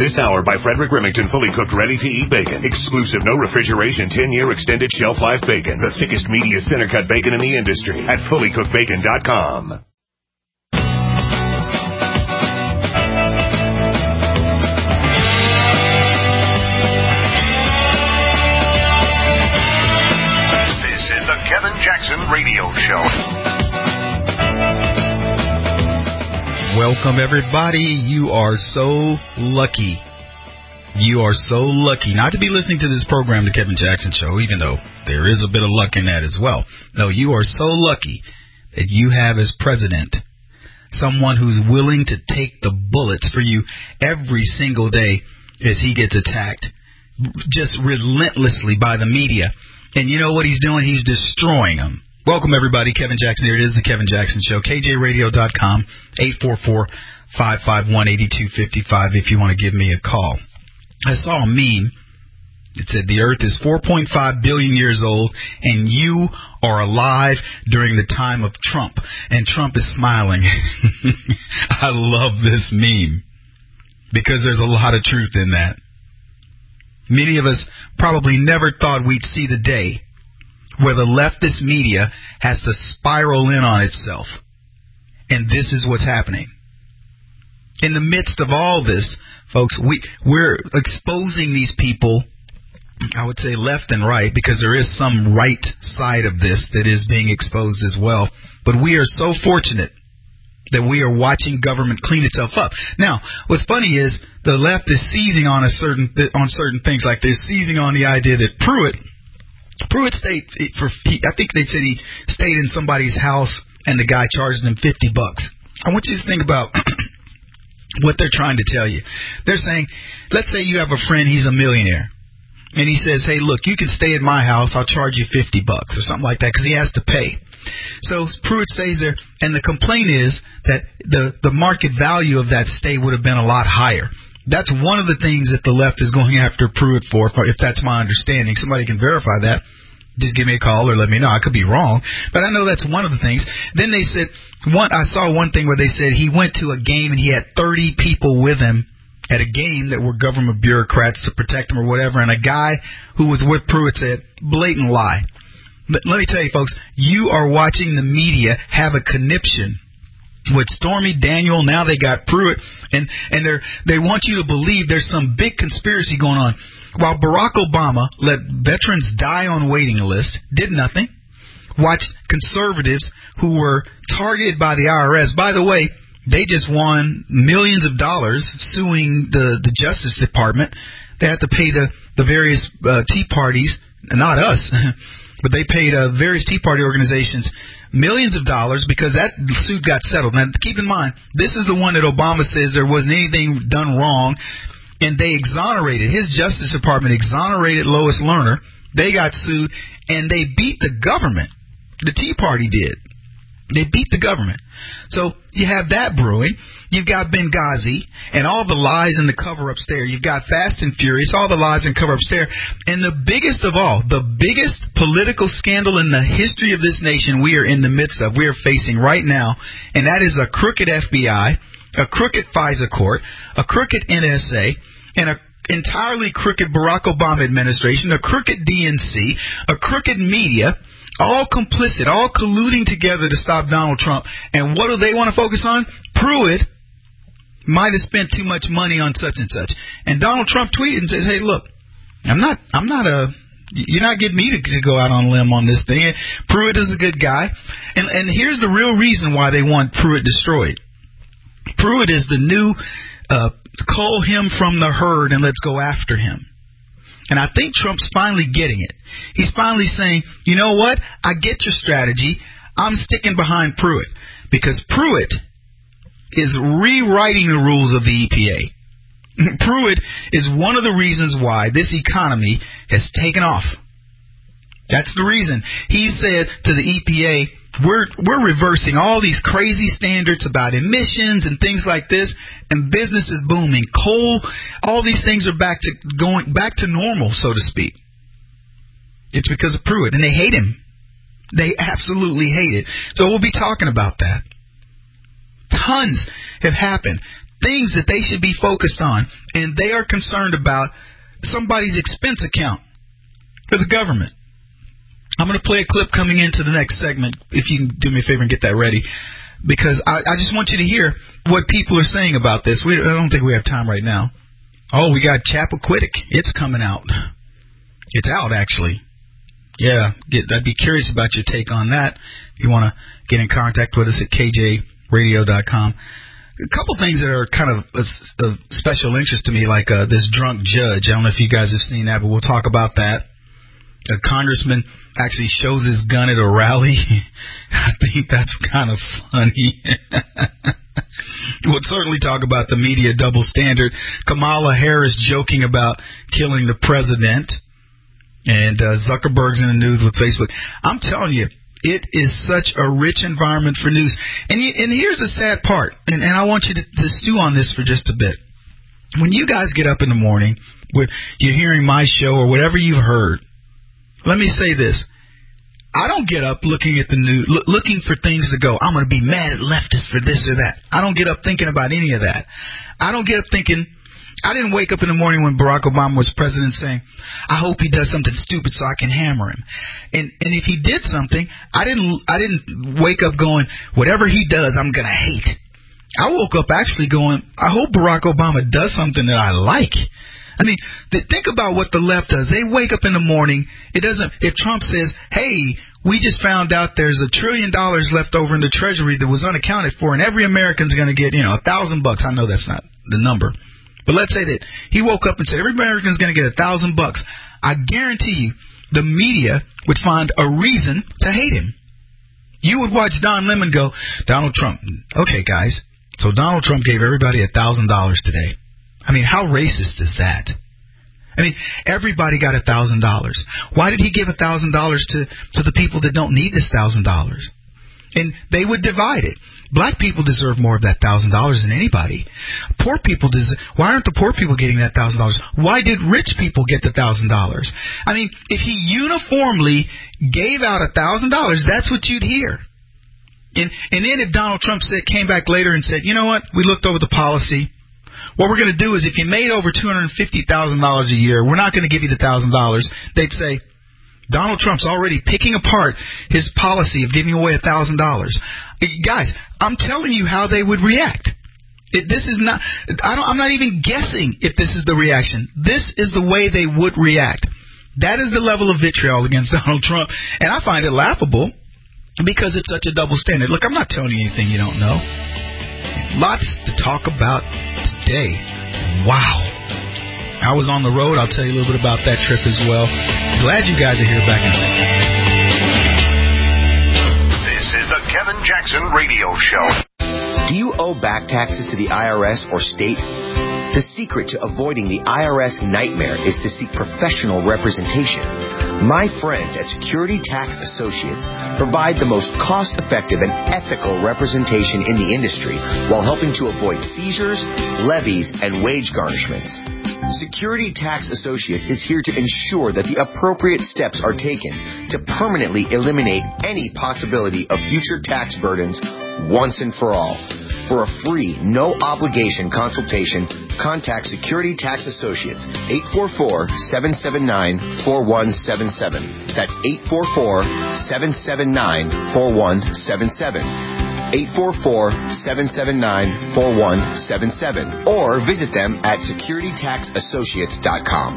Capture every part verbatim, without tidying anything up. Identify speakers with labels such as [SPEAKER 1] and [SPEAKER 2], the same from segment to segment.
[SPEAKER 1] This hour by Frederick Remington, fully cooked, ready-to-eat bacon. Exclusive, no refrigeration, ten-year extended shelf life bacon. The thickest, meatiest, center-cut bacon in the industry at fully cooked bacon dot com. This is the Kevin Jackson Radio Show.
[SPEAKER 2] Welcome, everybody. You are so lucky. You are so lucky not to be listening to this program, The Kevin Jackson Show, even though there is a bit of luck in that as well. No, you are so lucky that you have as president someone who's willing to take the bullets for you every single day as he gets attacked just relentlessly by the media. And you know what he's doing? He's destroying them. Welcome, everybody. Kevin Jackson here. It is the Kevin Jackson Show. K J radio dot com, eight four four, five five one, eight two five five if you want to give me a call. I saw a meme. It said the Earth is four point five billion years old, and you are alive during the time of Trump. And Trump is smiling. I love this meme because there's a lot of truth in that. Many of us probably never thought we'd see the day where the leftist media has to spiral in on itself. And this is what's happening. In the midst of all this, folks, we, we're exposing these people, I would say left and right, because there is some right side of this that is being exposed as well. But we are so fortunate that we are watching government clean itself up. Now, what's funny is the left is seizing on a certain on certain things, like they're seizing on the idea that Pruitt Pruitt stayed for. I think they said he stayed in somebody's house, and the guy charged him fifty bucks. I want you to think about what they're trying to tell you. They're saying, let's say you have a friend, he's a millionaire, and he says, "Hey, look, you can stay at my house. I'll charge you fifty bucks or something like that," because he has to pay. So Pruitt stays there, and the complaint is that the the market value of that stay would have been a lot higher. That's one of the things that the left is going after Pruitt for, if that's my understanding. Somebody can verify that. Just give me a call or let me know. I could be wrong, but I know that's one of the things. Then they said, one. I saw one thing where they said he went to a game and he had thirty people with him at a game that were government bureaucrats to protect him or whatever, and a guy who was with Pruitt said, blatant lie. But let me tell you, folks, you are watching the media have a conniption with Stormy Daniel. Now they got Pruitt, and and they they want you to believe there's some big conspiracy going on. While Barack Obama let veterans die on waiting lists, did nothing. Watched conservatives who were targeted by the I R S. By the way, they just won millions of dollars suing the the Justice Department. They had to pay the the various uh, Tea Parties, not us, but they paid uh, various Tea Party organizations millions of dollars because that suit got settled. Now, keep in mind, this is the one that Obama says there wasn't anything done wrong, and they exonerated. His Justice Department exonerated Lois Lerner. They got sued, and they beat the government. The Tea Party did. They beat the government. So you have that brewing. You've got Benghazi and all the lies and the cover-ups there. You've got Fast and Furious, all the lies and cover-ups there. And the biggest of all, the biggest political scandal in the history of this nation we are in the midst of, we are facing right now, and that is a crooked F B I, a crooked FISA court, a crooked N S A, and a entirely crooked Barack Obama administration, a crooked D N C, a crooked media, all complicit, all colluding together to stop Donald Trump. And what do they want to focus on? Pruitt might have spent too much money on such and such. And Donald Trump tweeted and said, "Hey, look, I'm not, I'm not a, you're not getting me to, to go out on a limb on this thing. Pruitt is a good guy." And and here's the real reason why they want Pruitt destroyed. Pruitt is the new, uh, cull him from the herd and let's go after him. And I think Trump's finally getting it. He's finally saying, you know what? I get your strategy. I'm sticking behind Pruitt because Pruitt is rewriting the rules of the E P A. Pruitt is one of the reasons why this economy has taken off. That's the reason. He said to the E P A, we're we're reversing all these crazy standards about emissions and things like this, and business is booming. Coal, all these things are back to going back to normal, so to speak. It's because of Pruitt, and they hate him. They absolutely hate it. So we'll be talking about that. Tons have happened. things that they should be focused on, and they are concerned about somebody's expense account for the government. I'm going to play a clip coming into the next segment, if you can do me a favor and get that ready, because I, I just want you to hear what people are saying about this. We, I don't think we have time right now. Oh, we got Chappaquiddick. It's coming out. It's out, actually. Yeah, get, I'd be curious about your take on that. If you want to get in contact with us at K J radio dot com. A couple things that are kind of of special interest to me, like uh, this drunk judge. I don't know if you guys have seen that, but we'll talk about that. A congressman actually shows his gun at a rally. I think that's kind of funny. We'll certainly talk about the media double standard. Kamala Harris joking about killing the president. And uh, Zuckerberg's in the news with Facebook. I'm telling you, it is such a rich environment for news. And you, and here's the sad part, and, and I want you to, to stew on this for just a bit. When you guys get up in the morning, when you're hearing my show or whatever you've heard, let me say this. I don't get up looking at the news, lo- looking for things to go, I'm going to be mad at leftists for this or that. I don't get up thinking about any of that. I don't get up thinking... I didn't wake up in the morning when Barack Obama was president saying, I hope he does something stupid so I can hammer him. And and if he did something, I didn't I didn't wake up going, whatever he does, I'm going to hate. I woke up actually going, I hope Barack Obama does something that I like. I mean, th- think about what the left does. They wake up in the morning. It doesn't. If Trump says, hey, we just found out there's a trillion dollars left over in the Treasury that was unaccounted for, and every American's going to get, you know, a thousand bucks. I know that's not the number. But let's say that he woke up and said, every American's going to get a thousand bucks. I guarantee you the media would find a reason to hate him. You would watch Don Lemon go, Donald Trump. Okay, guys, so Donald Trump gave everybody a thousand dollars today. I mean, how racist is that? I mean, everybody got a thousand dollars. Why did he give a thousand dollars to to the people that don't need this thousand dollars? And they would divide it. Black people deserve more of that thousand dollars than anybody. Poor people deserve. Why aren't the poor people getting that thousand dollars? Why did rich people get the thousand dollars? I mean, if he uniformly gave out a thousand dollars, that's what you'd hear. And and then if Donald Trump said, came back later and said, you know what, we looked over the policy. What we're going to do is if you made over two hundred fifty thousand dollars a year, we're not going to give you the thousand dollars. They'd say, Donald Trump's already picking apart his policy of giving away a thousand dollars. Guys, I'm telling you how they would react. It, this is not. I don't, I'm not even guessing if this is the reaction. This is the way they would react. That is the level of vitriol against Donald Trump, and I find it laughable because it's such a double standard. Look, I'm not telling you anything you don't know. Lots to talk about today. Wow. I was on the road. I'll tell you a little bit about that trip as well. Glad you guys are here back in a second.
[SPEAKER 1] This is the Kevin Jackson Radio Show.
[SPEAKER 3] Do you owe back taxes to the I R S or state? The secret to avoiding the I R S nightmare is to seek professional representation. My friends at Security Tax Associates provide the most cost-effective and ethical representation in the industry while helping to avoid seizures, levies, and wage garnishments. Security Tax Associates is here to ensure that the appropriate steps are taken to permanently eliminate any possibility of future tax burdens once and for all. For a free, no-obligation consultation, contact Security Tax Associates, eight four four, seven seven nine, four one seven seven. That's eight four four, seven seven nine, four one seven seven. eight four four, seven seven nine, four one seven seven. Or visit them at security tax associates dot com.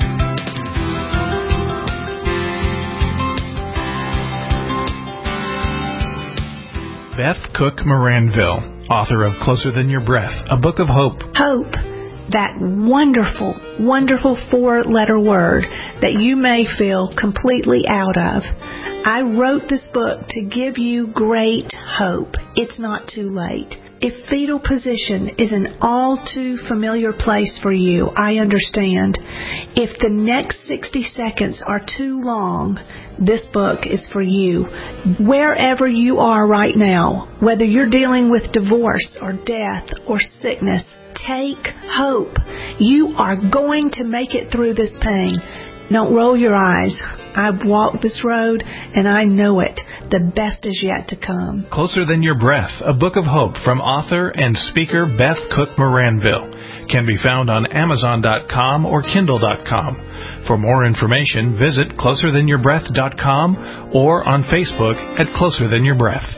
[SPEAKER 4] Beth Cook Moranville, author of Closer Than Your Breath, a book of hope.
[SPEAKER 5] Hope, that wonderful, wonderful four-letter word that you may feel completely out of. I wrote this book to give you great hope. It's not too late. If fetal position is an all too familiar place for you, I understand. If the next sixty seconds are too long, this book is for you. Wherever you are right now, whether you're dealing with divorce or death or sickness, take hope. You are going to make it through this pain. Don't roll your eyes. I've walked this road and I know it. the best is yet to come.
[SPEAKER 4] Closer Than Your Breath, a book of hope from author and speaker Beth Cook Moranville, can be found on Amazon dot com or Kindle dot com. For more information, visit closer than your breath dot com or on Facebook at Closer Than Your Breath.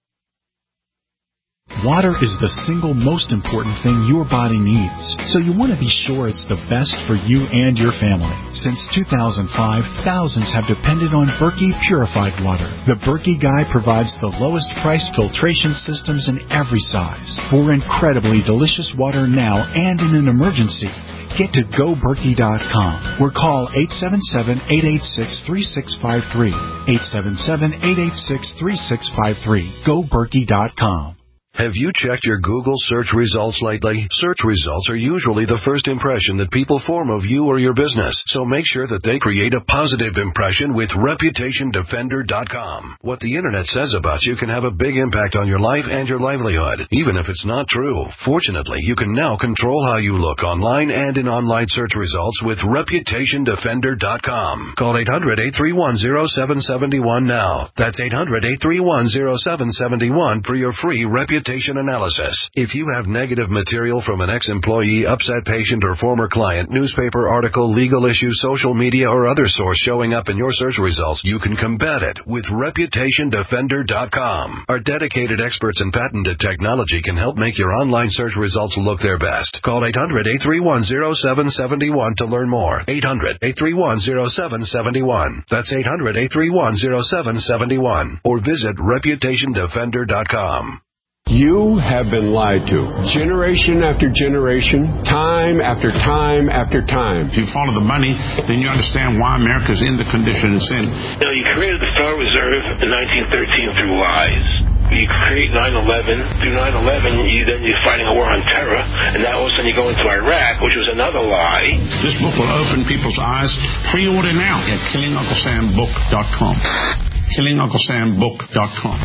[SPEAKER 6] Water is the single most important thing your body needs, so you want to be sure it's the best for you and your family. Since two thousand five, thousands have depended on Berkey Purified Water. The Berkey Guy provides the lowest priced filtration systems in every size for incredibly delicious water now and in an emergency. Get to go berkey dot com or call eight seven seven, eight eight six, three six five three. eight seven seven, eight eight six, three six five three. go berkey dot com.
[SPEAKER 7] Have you checked your Google search results lately? Search results are usually the first impression that people form of you or your business, so make sure that they create a positive impression with reputation defender dot com. What the Internet says about you can have a big impact on your life and your livelihood, even if it's not true. Fortunately, you can now control how you look online and in online search results with reputation defender dot com. Call eight hundred, eight three one, zero seven seven one now. That's eight hundred, eight three one, zero seven seven one for your free reputation analysis. If you have negative material from an ex-employee, upset patient, or former client, newspaper article, legal issue, social media, or other source showing up in your search results, you can combat it with reputation defender dot com. Our dedicated experts in patented technology can help make your online search results look their best. Call eight hundred, eight three one, zero seven seven one to learn more. eight hundred, eight three one, zero seven seven one. That's eight hundred, eight three one, zero seven seven one. Or visit reputation defender dot com.
[SPEAKER 8] You have been lied to. Generation after generation, time after time after time.
[SPEAKER 9] If you follow the money, then you understand why America's in the condition it's in.
[SPEAKER 10] You know, you created the Federal Reserve in nineteen thirteen through lies. You create nine eleven. Through nine eleven, you, then you're fighting a war on terror, and now all of a sudden you go into Iraq, which was another lie.
[SPEAKER 9] This book will open people's eyes. Pre-order now at killing uncle sam book dot com. killing uncle sam book dot com.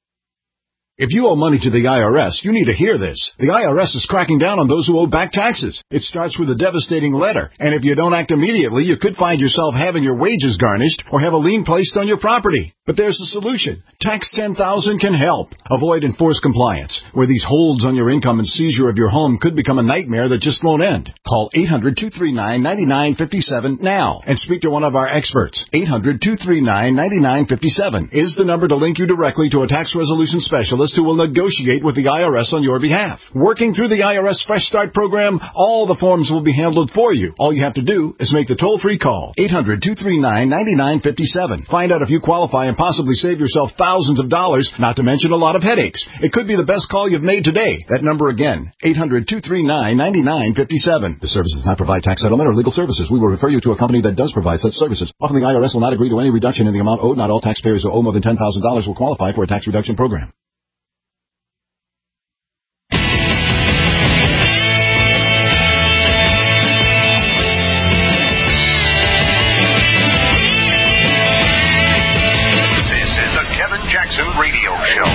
[SPEAKER 11] If you owe money to the I R S, you need to hear this. The I R S is cracking down on those who owe back taxes. It starts with a devastating letter, and if you don't act immediately, you could find yourself having your wages garnished or have a lien placed on your property. But there's a solution. Tax ten thousand can help. Avoid enforced compliance, where these holds on your income and seizure of your home could become a nightmare that just won't end. Call eight hundred, two three nine, nine nine five seven now and speak to one of our experts. eight hundred, two three nine, nine nine five seven is the number to link you directly to a tax resolution specialist who will negotiate with the I R S on your behalf. Working through the I R S Fresh Start program, all the forms will be handled for you. All you have to do is make the toll-free call. eight hundred, two three nine, nine nine five seven. Find out if you qualify and possibly save yourself thousands of dollars, not to mention a lot of headaches. It could be the best call you've made today. That number again, eight hundred, two three nine, nine nine five seven. The service does not provide tax settlement or legal services. We will refer you to a company that does provide such services. Often the I R S will not agree to any reduction in the amount owed. Not all taxpayers who owe more than ten thousand dollars will qualify for a tax reduction program.
[SPEAKER 1] Jackson Radio Show.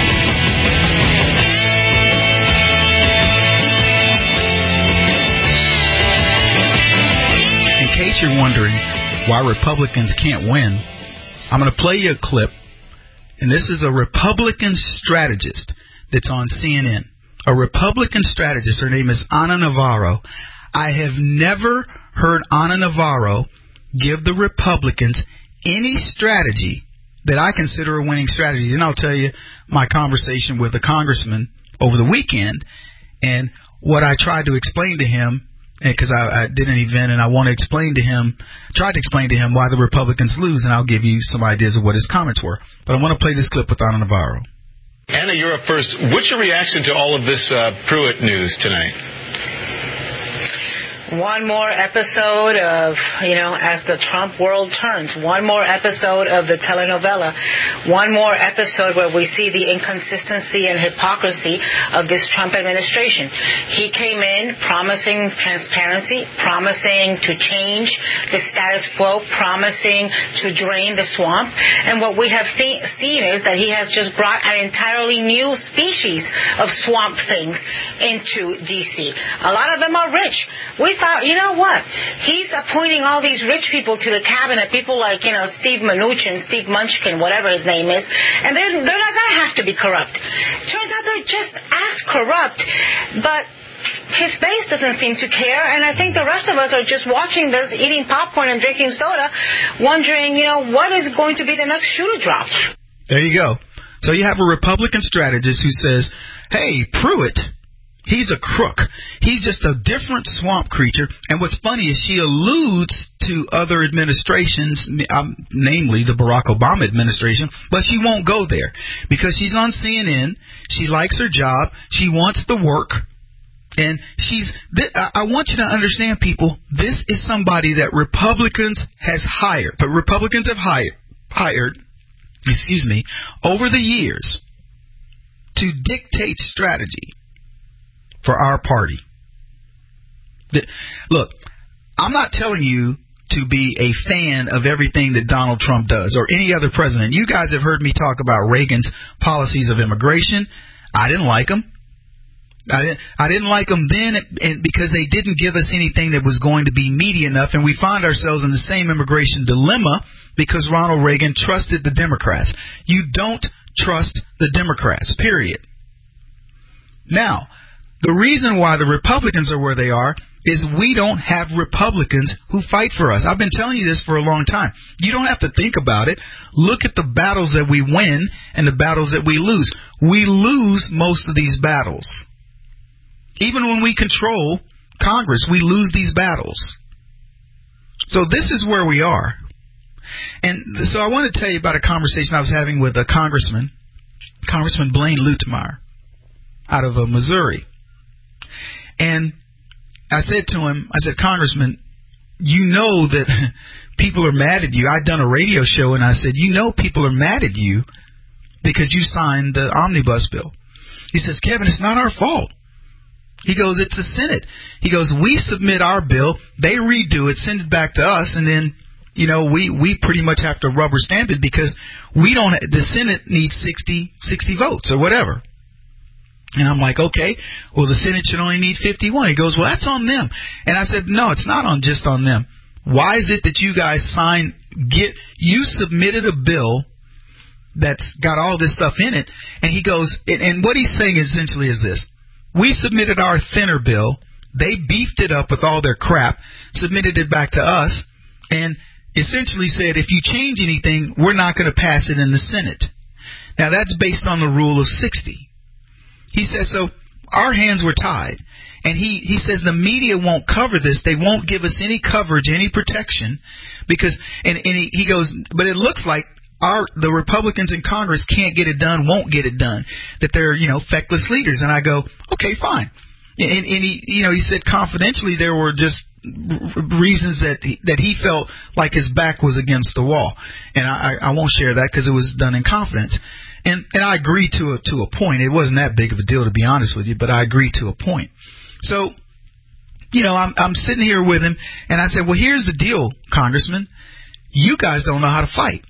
[SPEAKER 2] In case you're wondering why Republicans can't win, I'm going to play you a clip, and this is a Republican strategist that's on C N N. A Republican strategist, her name is Ana Navarro. I have never heard Ana Navarro give the Republicans any strategy that I consider a winning strategy. And I'll tell you my conversation with a congressman over the weekend and what I tried to explain to him, because I, I did an event and I want to explain to him, tried to explain to him why the Republicans lose, and I'll give you some ideas of what his comments were. But I want to play this clip with Ana Navarro.
[SPEAKER 12] Ana, you're up first. What's your reaction to all of this uh, Pruitt news tonight?
[SPEAKER 13] One more episode of, you know, as the Trump world turns. One more episode of the telenovela. One more episode where we see the inconsistency and hypocrisy of this Trump administration. He came in promising transparency, promising to change the status quo, promising to drain the swamp. And what we have th- seen is that he has just brought an entirely new species of swamp things into D C. A lot of them are rich. We thought, you know what? He's appointing all these rich people to the cabinet, people like, you know, Steve Mnuchin, Steve Munchkin, whatever his name is, and they're, they're not going to have to be corrupt. Turns out they're just as corrupt, but his base doesn't seem to care, and I think the rest of us are just watching this, eating popcorn and drinking soda, wondering, you know, what is going to be the next shoe to drop.
[SPEAKER 2] There you go. So you have a Republican strategist who says, hey, Pruitt, he's a crook. He's just a different swamp creature. And what's funny is she alludes to other administrations, um, namely the Barack Obama administration, but she won't go there because she's on C N N. She likes her job. She wants the work. And she's, th- I want you to understand, people, this is somebody that Republicans has hired, but Republicans have hired, hired, excuse me, over the years to dictate strategy for our party. The, look, I'm not telling you to be a fan of everything that Donald Trump does or any other president. You guys have heard me talk about Reagan's policies of immigration. I didn't like them. I didn't, I didn't like them then and because they didn't give us anything that was going to be meaty enough, and we find ourselves in the same immigration dilemma because Ronald Reagan trusted the Democrats. You don't trust the Democrats, period. Now, the reason why the Republicans are where they are is we don't have Republicans who fight for us. I've been telling you this for a long time. You don't have to think about it. Look at the battles that we win and the battles that we lose. We lose most of these battles. Even when we control Congress, we lose these battles. So this is where we are. And so I want to tell you about a conversation I was having with a congressman, Congressman Blaine Luetkemeyer, out of uh, Missouri. And I said to him, I said, Congressman, you know that people are mad at you. I'd done a radio show, and I said, you know people are mad at you because you signed the omnibus bill. He says, Kevin, it's not our fault. He goes, it's the Senate. He goes, we submit our bill, they redo it, send it back to us, and then, you know, we, we pretty much have to rubber stamp it because we don't, the Senate needs sixty, sixty votes or whatever. And I'm like, okay, well, the Senate should only need fifty-one. He goes, well, that's on them. And I said, no, it's not on just on them. Why is it that you guys sign, get, you submitted a bill that's got all this stuff in it? And he goes, and what he's saying essentially is this. We submitted our thinner bill. They beefed it up with all their crap, submitted it back to us, and essentially said, if you change anything, we're not going to pass it in the Senate. Now, that's based on the rule of sixty. He said, so our hands were tied. And he, he says the media won't cover this. They won't give us any coverage, any protection, because, and, and he, he goes, but it looks like Our, the Republicans in Congress can't get it done, won't get it done, that they're, you know, feckless leaders. And I go, okay, fine. And, and he, you know, he said confidentially there were just reasons that he, that he felt like his back was against the wall. And I, I won't share that because it was done in confidence. And, and I agree to a, to a point. It wasn't that big of a deal, to be honest with you, but I agree to a point. So, you know, I'm, I'm sitting here with him, and I said, well, here's the deal, Congressman. You guys don't know how to fight.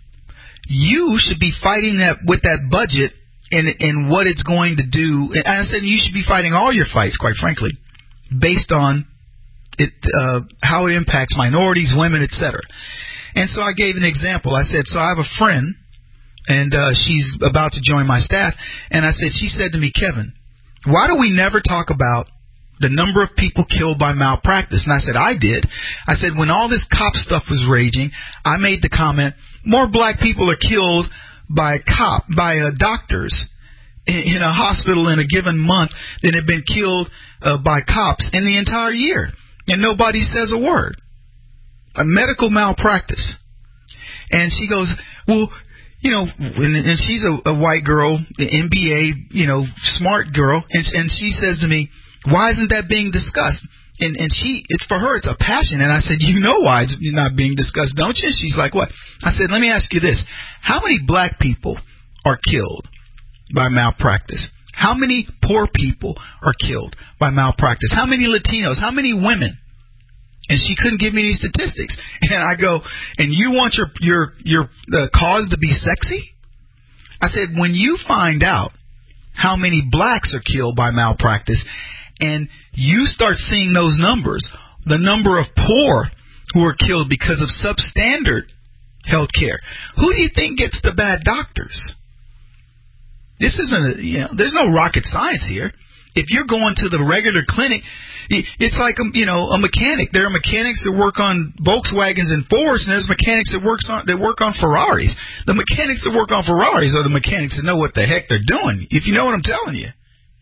[SPEAKER 2] You should be fighting that with that budget and, and what it's going to do. And I said you should be fighting all your fights, quite frankly, based on it, uh, how it impacts minorities, women, et cetera. And so I gave an example. I said, so I have a friend, and uh, she's about to join my staff. And I said, she said to me, Kevin, why do we never talk about the number of people killed by malpractice? And I said, I did. I said, when all this cop stuff was raging, I made the comment, more black people are killed by cop, by uh, doctors in, in a hospital in a given month than have been killed uh, by cops in the entire year. And nobody says a word. A medical malpractice. And she goes, well, you know, and, and she's a, a white girl, M B A, you know, smart girl. And, and she says to me, why isn't that being discussed? And and she, it's for her, it's a passion. And I said, you know why it's not being discussed, don't you? She's like, what? I said, let me ask you this. How many black people are killed by malpractice? How many poor people are killed by malpractice? How many Latinos? How many women? And she couldn't give me any statistics. And I go, and you want your your your uh, cause to be sexy? I said, when you find out how many blacks are killed by malpractice, and you start seeing those numbers, the number of poor who are killed because of substandard health care. Who do you think gets the bad doctors? This isn't, a, you know, there's no rocket science here. If you're going to the regular clinic, it's like, a, you know, a mechanic. There are mechanics that work on Volkswagens and Fords, and there's mechanics that works on that work on Ferraris. The mechanics that work on Ferraris are the mechanics that know what the heck they're doing, if you know what I'm telling you.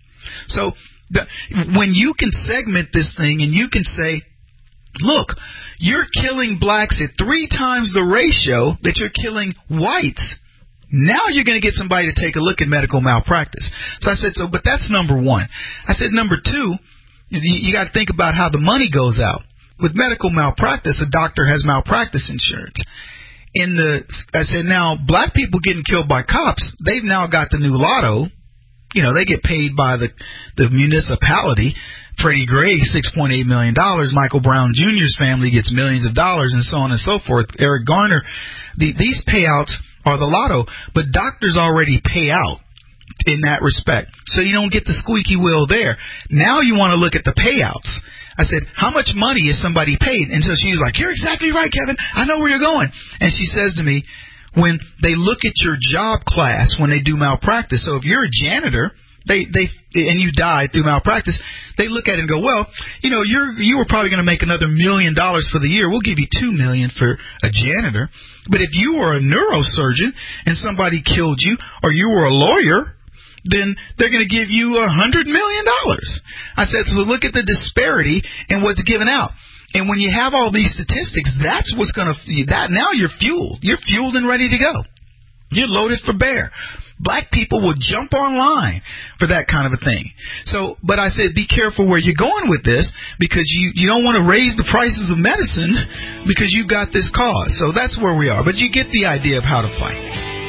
[SPEAKER 2] So the, when you can segment this thing and you can say, look, you're killing blacks at three times the ratio that you're killing whites. Now you're going to get somebody to take a look at medical malpractice. So I said, so, but that's number one. I said, number two, you, you got to think about how the money goes out. With medical malpractice, a doctor has malpractice insurance. In the, I said, now, black people getting killed by cops, they've now got the new lotto. You know, they get paid by the, the municipality. Freddie Gray, six point eight million dollars. Michael Brown Junior's family gets millions of dollars, and so on and so forth. Eric Garner, the, these payouts are the lotto, but doctors already pay out in that respect. So you don't get the squeaky wheel there. Now you want to look at the payouts. I said, how much money is somebody paid? And so she was like, you're exactly right, Kevin. I know where you're going. And she says to me, when they look at your job class when they do malpractice, so if you're a janitor, They, they, and you died through malpractice, they look at it and go, well, you know, you're, you were probably going to make another million dollars for the year. We'll give you two million for a janitor. But if you were a neurosurgeon and somebody killed you, or you were a lawyer, then they're going to give you a hundred million dollars. I said, so look at the disparity in what's given out. And when you have all these statistics, that's what's going to, that now you're fueled. You're fueled and ready to go. You're loaded for bear. Black people will jump online for that kind of a thing. So, but I said, be careful where you're going with this, because you, you don't want to raise the prices of medicine because you've got this cause. So that's where we are. But you get the idea of how to fight.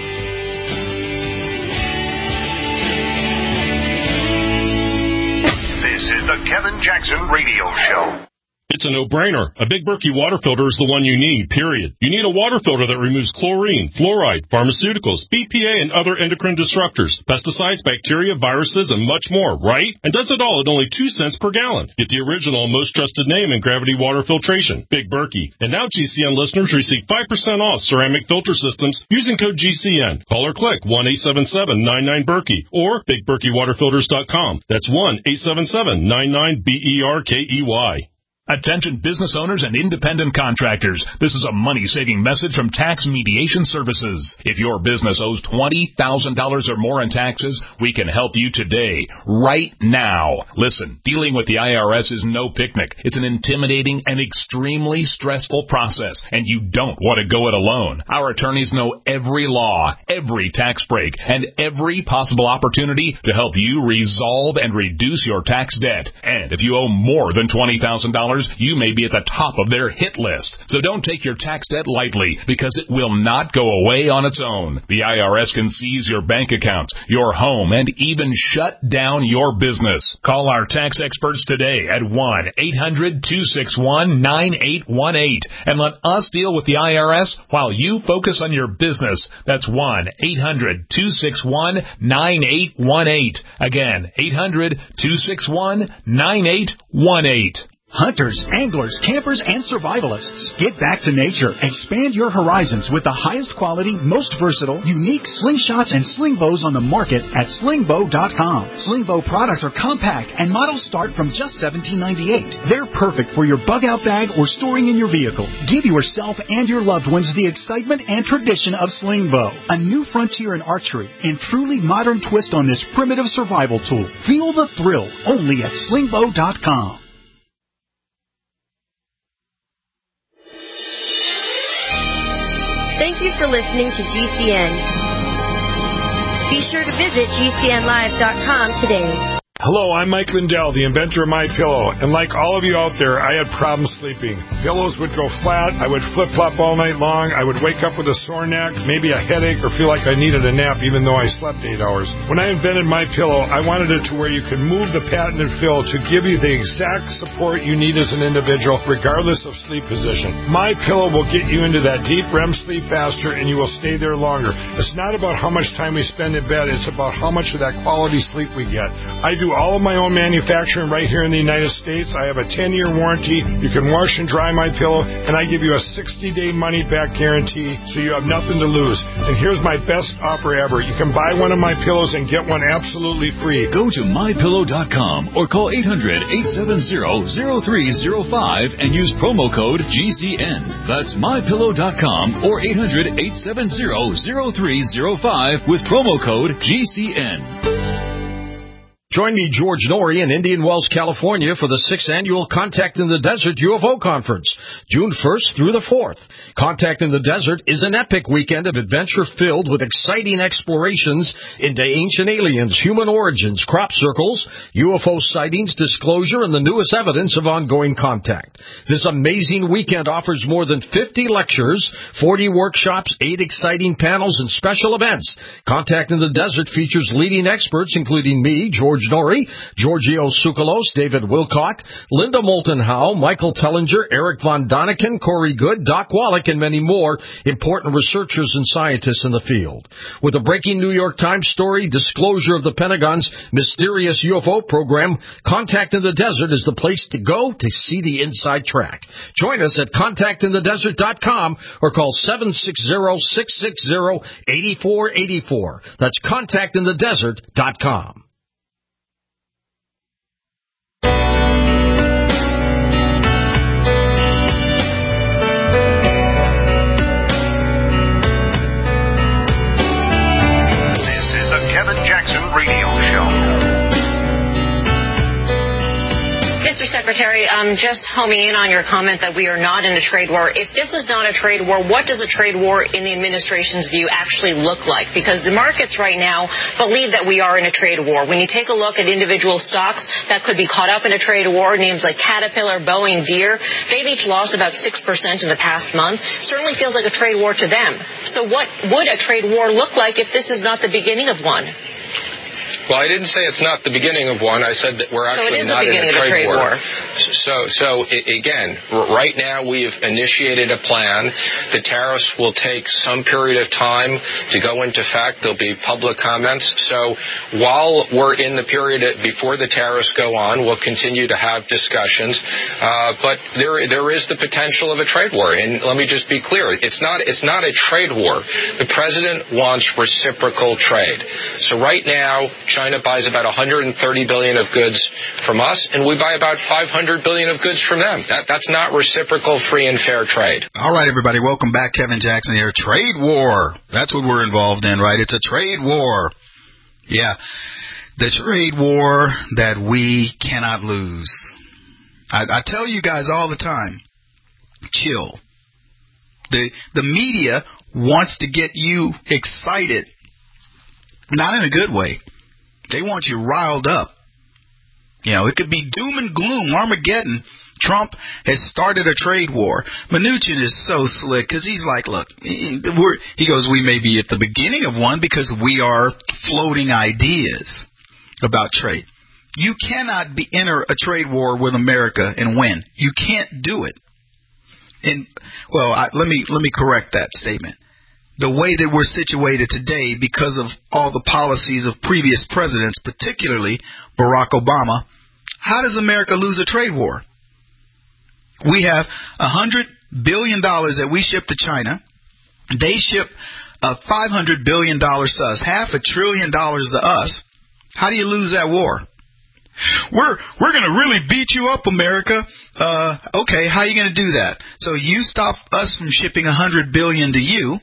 [SPEAKER 1] This is the Kevin Jackson Radio Show.
[SPEAKER 14] It's a no-brainer. A Big Berkey water filter is the one you need, period. You need a water filter that removes chlorine, fluoride, pharmaceuticals, B P A, and other endocrine disruptors, pesticides, bacteria, viruses, and much more, right? And does it all at only two cents per gallon. Get the original and most trusted name in gravity water filtration, Big Berkey. And now G C N listeners receive five percent off ceramic filter systems using code G C N. Call or click one eight seven seven nine nine Berkey or big berkey water filters dot com. That's one eight seven seven nine nine B E R K E Y.
[SPEAKER 15] Attention business owners and independent contractors. This is a money-saving message from Tax Mediation Services. If your business owes twenty thousand dollars or more in taxes, we can help you today, right now. Listen, dealing with the I R S is no picnic. It's an intimidating and extremely stressful process, and you don't want to go it alone. Our attorneys know every law, every tax break, and every possible opportunity to help you resolve and reduce your tax debt. And if you owe more than twenty thousand dollars, you may be at the top of their hit list. So don't take your tax debt lightly, because it will not go away on its own. The I R S can seize your bank accounts, your home, and even shut down your business. Call our tax experts today at one eight hundred two six one nine eight one eight and let us deal with the I R S while you focus on your business. That's one eight hundred two six one nine eight one eight. Again, eight hundred two six one nine eight one eight.
[SPEAKER 6] Hunters, anglers, campers, and survivalists. Get back to nature. Expand your horizons with the highest quality, most versatile, unique slingshots and sling bows on the market at sling bow dot com. Sling bow products are compact and models start from just seventeen ninety-eight. They're perfect for your bug out bag or storing in your vehicle. Give yourself and your loved ones the excitement and tradition of sling bow. A new frontier in archery and truly modern twist on this primitive survival tool. Feel the thrill only at sling bow dot com.
[SPEAKER 16] Thank you for listening to G C N. Be sure to visit G C N live dot com today.
[SPEAKER 17] Hello, I'm Mike Lindell, the inventor of MyPillow, and like all of you out there, I had problems sleeping. Pillows would go flat, I would flip-flop all night long, I would wake up with a sore neck, maybe a headache, or feel like I needed a nap even though I slept eight hours. When I invented MyPillow, I wanted it to where you could move the patented fill to give you the exact support you need as an individual, regardless of sleep position. MyPillow will get you into that deep R E M sleep faster, and you will stay there longer. It's not about how much time we spend in bed, it's about how much of that quality sleep we get. I do do all of my own manufacturing right here in the United States. I have a ten-year warranty. You can wash and dry my pillow, and I give you a sixty-day money-back guarantee, so you have nothing to lose. And here's my best offer ever. You can buy one of my pillows and get one absolutely free.
[SPEAKER 18] Go to my pillow dot com or call eight hundred, eight seven zero, zero three zero five and use promo code G C N. That's my pillow dot com or eight hundred, eight seven zero, zero three zero five with promo code G C N.
[SPEAKER 19] Join me, George Norrie, in Indian Wells, California for the sixth Annual Contact in the Desert U F O Conference, June first through the fourth. Contact in the Desert is an epic weekend of adventure filled with exciting explorations into ancient aliens, human origins, crop circles, U F O sightings, disclosure, and the newest evidence of ongoing contact. This amazing weekend offers more than fifty lectures, forty workshops, eight exciting panels, and special events. Contact in the Desert features leading experts, including me, George Norrie, Giorgio Tsoukalos, David Wilcock, Linda Moulton Howe, Michael Tellinger, Eric Von Daniken, Corey Good, Doc Wallach, and many more important researchers and scientists in the field. With a breaking New York Times story, disclosure of the Pentagon's mysterious U F O program, Contact in the Desert is the place to go to see the inside track. Join us at contact in the desert dot com or call seven six zero, six six zero, eight four eight four. That's contact in the desert dot com.
[SPEAKER 16] Radio Show. Mister Secretary, um, just homing in on your comment that we are not in a trade war. If this is not a trade war, what does a trade war in the administration's view actually look like? Because the markets right now believe that we are in a trade war. When you take a look at individual stocks that could be caught up in a trade war, names like Caterpillar, Boeing, Deere, they've each lost about six percent in the past month. Certainly feels like a trade war to them. So what would a trade war look like if this is not the beginning of one?
[SPEAKER 20] Well, I didn't say it's not the beginning of one. I said that we're actually
[SPEAKER 16] so
[SPEAKER 20] not in a trade,
[SPEAKER 16] trade war.
[SPEAKER 20] war. So, so again, right now we've initiated a plan. The tariffs will take some period of time to go into effect. There'll be public comments. So while we're in the period before the tariffs go on, we'll continue to have discussions. Uh, but there, there is the potential of a trade war. And let me just be clear. It's not, it's not a trade war. The president wants reciprocal trade. So right now, China buys about one hundred thirty billion dollars of goods from us, and we buy about five hundred billion dollars of goods from them. That, that's not reciprocal, free, and fair trade.
[SPEAKER 2] All right, everybody, welcome back. Kevin Jackson here. Trade war. That's what we're involved in, right? It's a trade war. Yeah, the trade war that we cannot lose. I, I tell you guys all the time, chill. The, the media wants to get you excited, not in a good way. They want you riled up. You know, it could be doom and gloom, Armageddon. Trump has started a trade war. Mnuchin is so slick because he's like, look, we're, he goes, we may be at the beginning of one because we are floating ideas about trade. You cannot be, enter a trade war with America and win. You can't do it. And, well, I, let me let me correct that statement. The way that we're situated today because of all the policies of previous presidents, particularly Barack Obama, how does America lose a trade war? We have one hundred billion dollars that we ship to China. They ship uh, five hundred billion dollars to us, half a trillion dollars to us. How do you lose that war? We're we're going to really beat you up, America. Uh, okay, how are you going to do that? So you stop us from shipping one hundred billion dollars to you,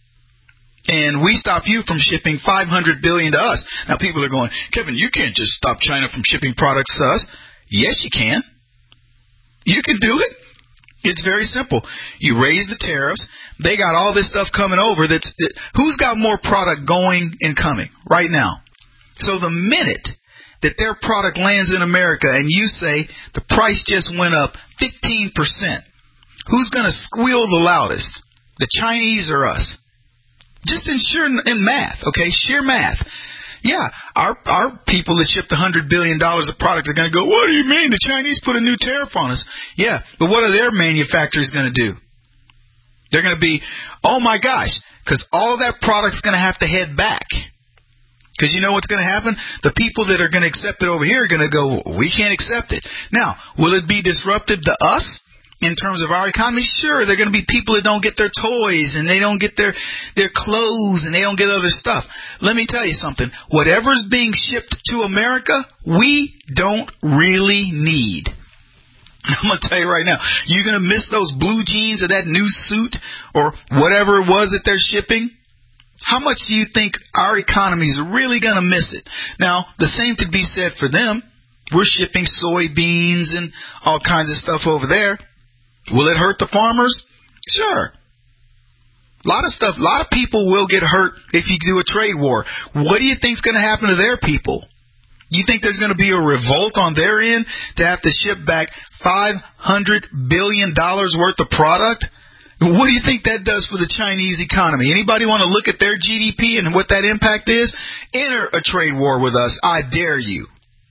[SPEAKER 2] and we stop you from shipping five hundred billion dollars to us. Now, people are going, Kevin, you can't just stop China from shipping products to us. Yes, you can. You can do it. It's very simple. You raise the tariffs. They got all this stuff coming over. That's it, who's got more product going and coming right now? So the minute that their product lands in America and you say the price just went up fifteen percent, who's going to squeal the loudest? The Chinese or us? Just in sheer in math, okay? Sheer math. Yeah, our our people that shipped one hundred billion dollars of product are going to go, what do you mean? The Chinese put a new tariff on us. Yeah, but what are their manufacturers going to do? They're going to be, oh, my gosh, because all that product's going to have to head back. Because you know what's going to happen? The people that are going to accept it over here are going to go, we can't accept it. Now, will it be disruptive to us in terms of our economy? Sure, there are going to be people that don't get their toys and they don't get their, their clothes and they don't get other stuff. Let me tell you something. Whatever's being shipped to America, we don't really need. I'm going to tell you right now, you're going to miss those blue jeans or that new suit or whatever it was that they're shipping. How much do you think our economy is really going to miss it? Now, the same could be said for them. We're shipping soybeans and all kinds of stuff over there. Will it hurt the farmers? Sure. A lot of stuff, a lot of people will get hurt if you do a trade war. What do you think is going to happen to their people? You think there's going to be a revolt on their end to have to ship back five hundred billion dollars worth of product? What do you think that does for the Chinese economy? Anybody want to look at their G D P and what that impact is? Enter a trade war with us. I dare you.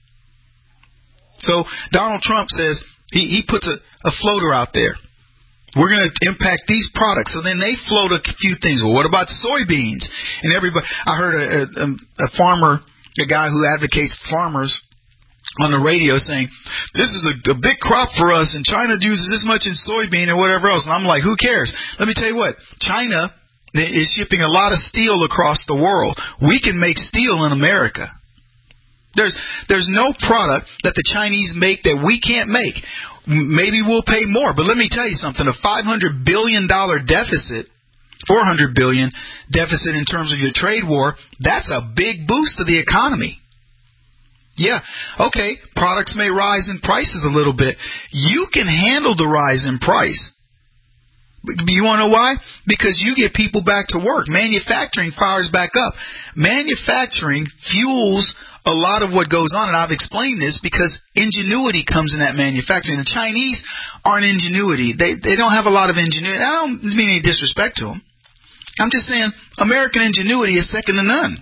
[SPEAKER 2] So Donald Trump says he, he puts a, a floater out there. We're going to impact these products. So then they float a few things. Well, what about soybeans? And everybody, I heard a, a, a farmer, a guy who advocates farmers, on the radio saying, this is a, a big crop for us, and China uses this much in soybean or whatever else. And I'm like, who cares? Let me tell you what, China is shipping a lot of steel across the world. We can make steel in America. There's there's no product that the Chinese make that we can't make. Maybe we'll pay more, but let me tell you something. A five hundred billion dollars deficit, four hundred billion dollars deficit in terms of your trade war, that's a big boost to the economy. Yeah, okay, products may rise in prices a little bit. You can handle the rise in price. You want to know why? Because you get people back to work. Manufacturing fires back up. Manufacturing fuels a lot of what goes on, and I've explained this because ingenuity comes in that manufacturing. The Chinese aren't ingenuity. They they don't have a lot of ingenuity. I don't mean any disrespect to them. I'm just saying American ingenuity is second to none.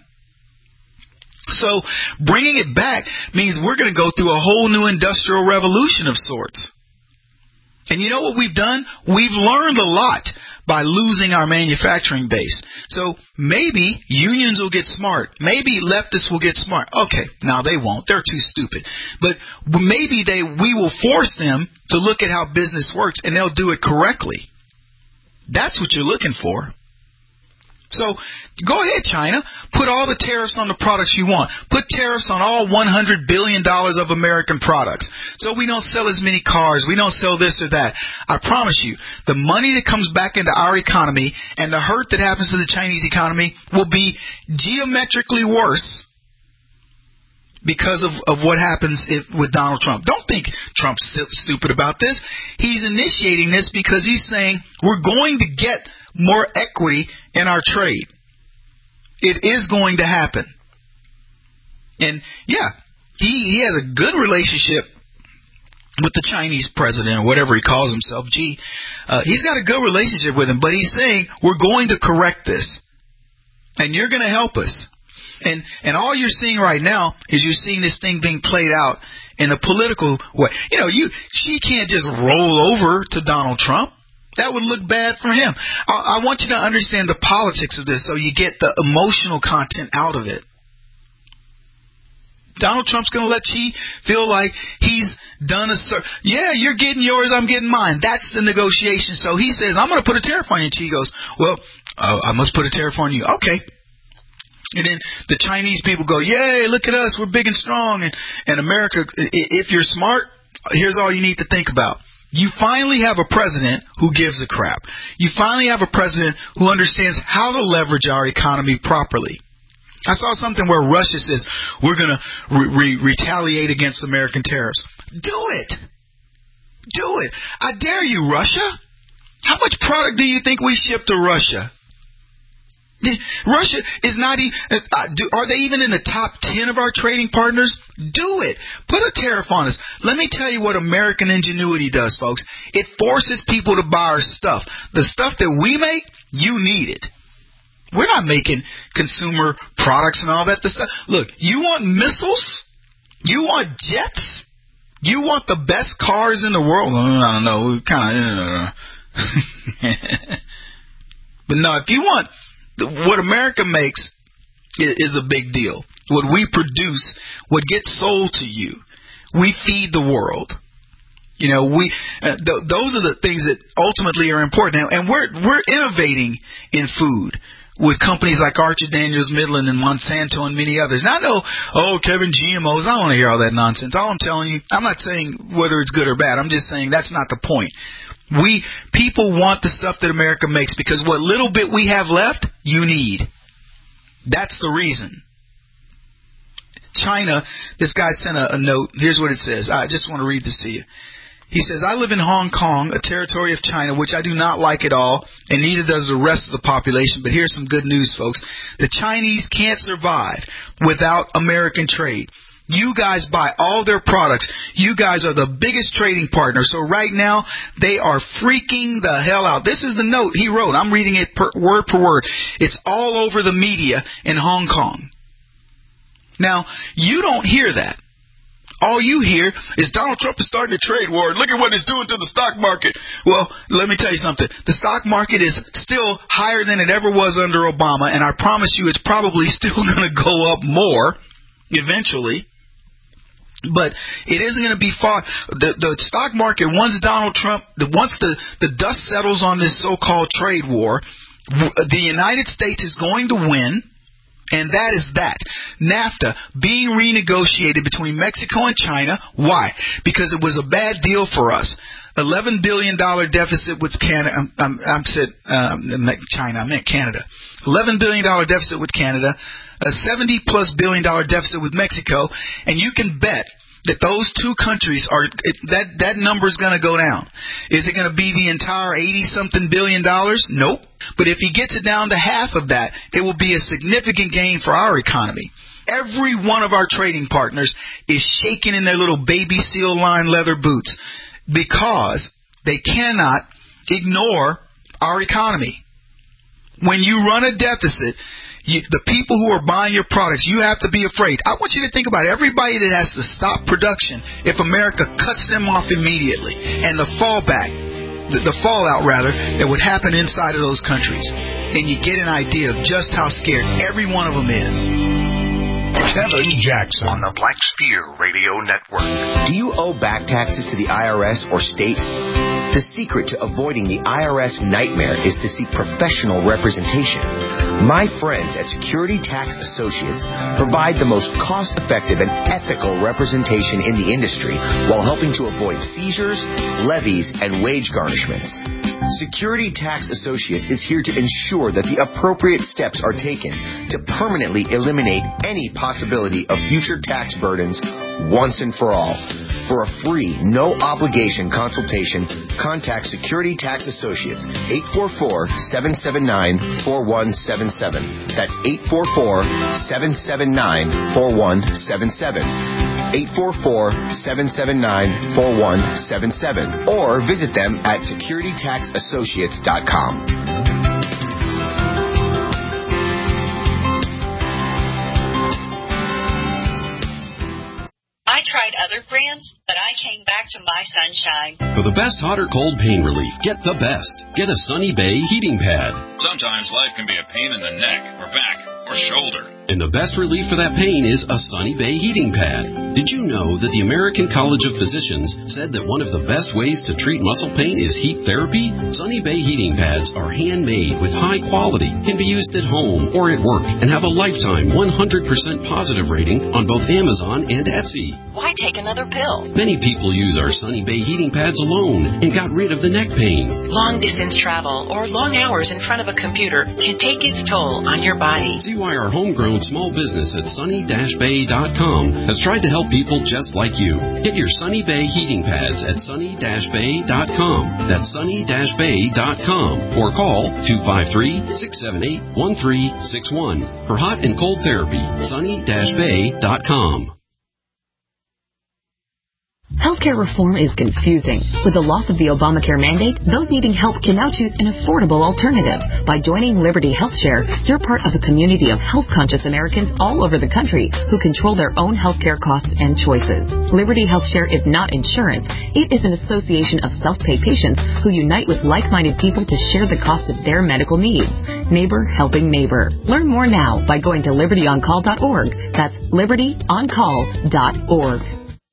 [SPEAKER 2] So bringing it back means we're going to go through a whole new industrial revolution of sorts. And you know what we've done? We've learned a lot by losing our manufacturing base. So maybe unions will get smart. Maybe leftists will get smart. Okay, now they won't. They're too stupid. But maybe they we will force them to look at how business works, and they'll do it correctly. That's what you're looking for. So go ahead, China. Put all the tariffs on the products you want. Put tariffs on all one hundred billion dollars of American products. So we don't sell as many cars. We don't sell this or that. I promise you, the money that comes back into our economy and the hurt that happens to the Chinese economy will be geometrically worse because of, of what happens if, with Donald Trump. Don't think Trump's stupid about this. He's initiating this because he's saying we're going to get more equity in our trade. It is going to happen. And yeah, he, he has a good relationship with the Chinese president or whatever he calls himself. Gee, uh, he's got a good relationship with him, but he's saying we're going to correct this. And you're going to help us. And and all you're seeing right now is you're seeing this thing being played out in a political way. You know, you she can't just roll over to Donald Trump. That would look bad for him. I, I want you to understand the politics of this so you get the emotional content out of it. Donald Trump's going to let Xi feel like he's done a certain... Yeah, you're getting yours, I'm getting mine. That's the negotiation. So he says, I'm going to put a tariff on you. And Xi goes, well, uh, I must put a tariff on you. Okay. And then the Chinese people go, yay, look at us, we're big and strong. And, and America, if you're smart, here's all you need to think about. You finally have a president who gives a crap. You finally have a president who understands how to leverage our economy properly. I saw something where Russia says we're going to re- re- retaliate against American tariffs. Do it. Do it. I dare you, Russia. How much product do you think we ship to Russia? Russia is not even, uh, are they even in the top ten of our trading partners? Do it. Put a tariff on us. Let me tell you what American ingenuity does, folks. It forces people to buy our stuff. The stuff that we make, you need it. We're not making consumer products and all that. The stuff. Look, you want missiles? You want jets? You want the best cars in the world? I don't know. Kind of. But no, if you want what America makes, is, is a big deal. What we produce, what gets sold to you, we feed the world. You know, we uh, th- those are the things that ultimately are important, and we're we're innovating in food with companies like Archer Daniels Midland and Monsanto and many others. Now I know, oh, Kevin, G M Os. I don't want to hear all that nonsense. All I'm telling you, I'm not saying whether it's good or bad. I'm just saying that's not the point. We people want the stuff that America makes because what little bit we have left, you need. That's the reason. China, this guy sent a, a note. Here's what it says. I just want to read this to you. He says, I live in Hong Kong, a territory of China, which I do not like at all, and neither does the rest of the population. But here's some good news, folks. The Chinese can't survive without American trade. You guys buy all their products. You guys are the biggest trading partner. So right now, they are freaking the hell out. This is the note he wrote. I'm reading it per, word for word. It's all over the media in Hong Kong. Now, you don't hear that. All you hear is Donald Trump is starting a trade war. Look at what it's doing to the stock market. Well, let me tell you something. The stock market is still higher than it ever was under Obama, and I promise you it's probably still going to go up more eventually. But it isn't going to be far. The, the stock market, once Donald Trump, the, once the, the dust settles on this so-called trade war, the United States is going to win. And that is that. NAFTA being renegotiated between Mexico and China. Why? Because it was a bad deal for us. eleven billion dollars deficit with Canada. I'm, I'm, I'm said um, China. I meant Canada. eleven billion dollars deficit with Canada. A seventy plus billion dollar deficit with Mexico. And you can bet that those two countries are it, that that number is going to go down. Is it going to be the entire eighty something billion dollars? Nope. But if he gets it down to half of that, it will be a significant gain for our economy. Every one of our trading partners is shaking in their little baby seal line leather boots because they cannot ignore our economy. When you run a deficit, You, the people who are buying your products, you have to be afraid. I want you to think about it. Everybody that has to stop production if America cuts them off immediately, and the fallback, the, the fallout rather, that would happen inside of those countries. And you get an idea of just how scared every one of them is.
[SPEAKER 1] Kevin Jackson on the Black Spear Radio Network.
[SPEAKER 3] Do you owe back taxes to the I R S or state? The secret to avoiding the I R S nightmare is to seek professional representation. My friends at Security Tax Associates provide the most cost-effective and ethical representation in the industry while helping to avoid seizures, levies, and wage garnishments. Security Tax Associates is here to ensure that the appropriate steps are taken to permanently eliminate any possibility of future tax burdens once and for all. For a free, no-obligation consultation, contact Security Tax Associates, eight four four, seven seven nine, four one seven seven. That's eight four four, seven seven nine, four one seven seven. eight four four, seven seven nine, four one seven seven. Or visit them at security tax associates dot com.
[SPEAKER 21] I tried other brands, but I came back to My Sunshine.
[SPEAKER 22] For the best hot or cold pain relief, get the best. Get a Sunny Bay heating pad.
[SPEAKER 23] Sometimes life can be a pain in the neck or back or shoulder.
[SPEAKER 22] And the best relief for that pain is a Sunny Bay heating pad. Did you know that the American College of Physicians said that one of the best ways to treat muscle pain is heat therapy? Sunny Bay heating pads are handmade with high quality, can be used at home or at work, and have a lifetime one hundred percent positive rating on both Amazon and Etsy.
[SPEAKER 21] Why take another pill?
[SPEAKER 22] Many people use our Sunny Bay heating pads alone and got rid of the neck pain.
[SPEAKER 21] Long distance travel or long hours in front of a computer can take its toll on your body.
[SPEAKER 22] See why our homegrown small business at sunny dash bay dot com has tried to help people just like you. Get your Sunny Bay heating pads at sunny dash bay dot com. That's sunny dash bay dot com. Or call two five three, six seven eight, one three six one. For hot and cold therapy, sunny dash bay dot com.
[SPEAKER 4] Healthcare reform is confusing. With the loss of the Obamacare mandate, those needing help can now choose an affordable alternative. By joining Liberty HealthShare, you're part of a community of health-conscious Americans all over the country who control their own healthcare costs and choices. Liberty HealthShare is not insurance. It is an association of self-pay patients who unite with like-minded people to share the cost of their medical needs. Neighbor helping neighbor. Learn more now by going to liberty on call dot org. That's liberty on call dot org.